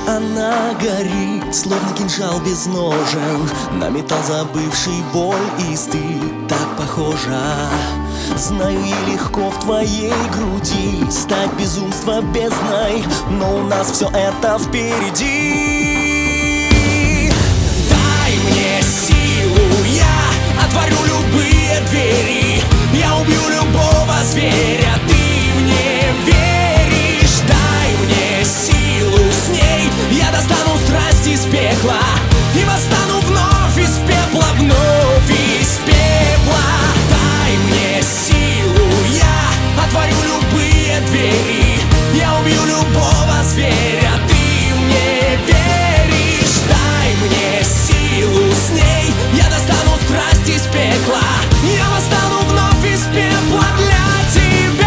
Она горит, словно кинжал без ножен, на металл забывший боль и стыд. Так похожа. Знаю, ей легко в твоей груди стать безумство бездной, но у нас все это впереди. Дай мне силу, я отворю любые двери, я убью любого зверя, ты мне веришь? Дай мне силу, с ней я достану страсть из пекла и восстану вновь из пепла, вновь из пепла. Дай мне силу, я отворю любые двери, я убью любого зверя, ты мне веришь? Дай мне силу, с ней я достану страсть из пекла, я восстану вновь из пепла для тебя.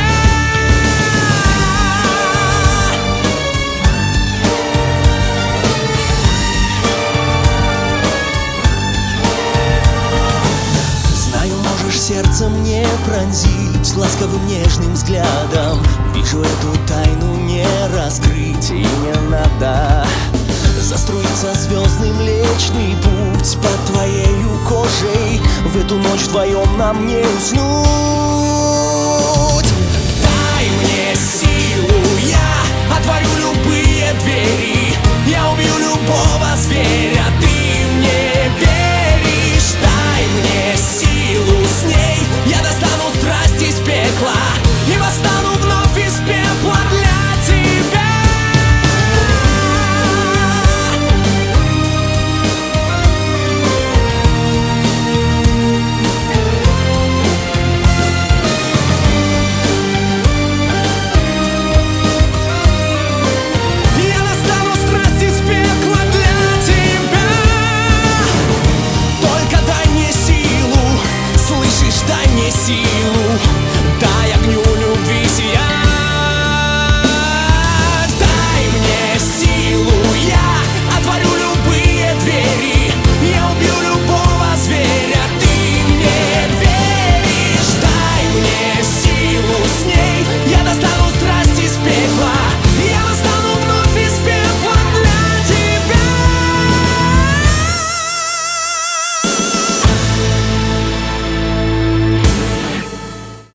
Знаю, можешь сердце мне пронзить ласковым нежным взглядом. Вижу, эту тайну не раскрыть и не надо. Заструится звездный Млечный Путь под твоею кожей. В эту ночь вдвоем нам не уснуть.